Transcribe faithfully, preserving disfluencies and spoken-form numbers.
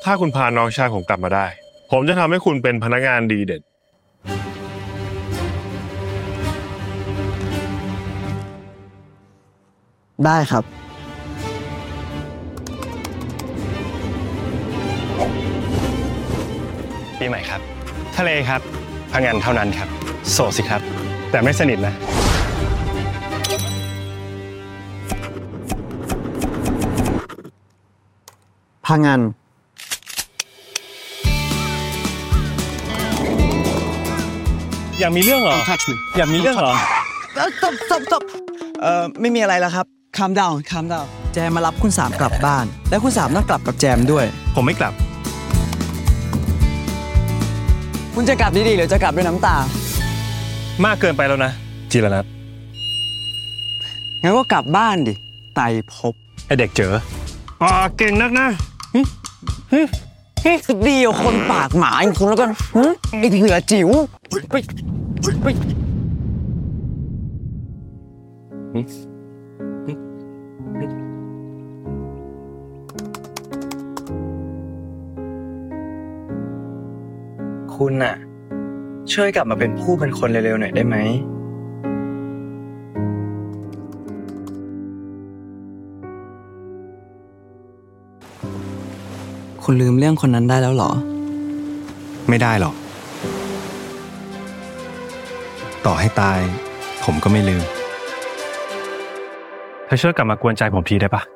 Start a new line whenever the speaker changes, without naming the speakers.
ถ้าคุณพาน้องชายผมกลับมาได้ผมจะทำให้คุณเป็นพนักงานดีเด่น
ได้ครับ
ปีใหม่ครับทะเลครับพังงานเท่านั้นครับโสดสิครับแต่ไม่สนิทนะ
พังงาน
อยากมีเรื่องเหรออยากมีเรื่องเหรอ
stop stop stop เอ่อไม่มีอะไรแล้วครับ calm down calm down แจมมารับคุณสามกลับบ้านและคุณสามต้องกลับกับแจมด้วย
ผมไม่กลับ
คุณจะกลับดีๆหรือจะกลับด้วยน้ำตาม
ากเกินไปแล้วนะจีรนัท
งั้นก็กลับบ้านดิไตรภพ
ไอเด็กเจอปากเก่งนักนะ
เดียวคนปากหมาอย่างคุณแล้วกันไอ้เหลือจิ๋วไปไป
คุณน่ะช่วยกลับมาเป็นผู้เป็นคนเร็วๆหน่อยได้ไหม
คุณลืมเรื่องคนนั้นได้แล้วเหรอ
ไม่ได้หรอกต่อให้ตายผมก็ไม่ลืมเธอช่วยกลับมากวนใจผมทีได้ปะ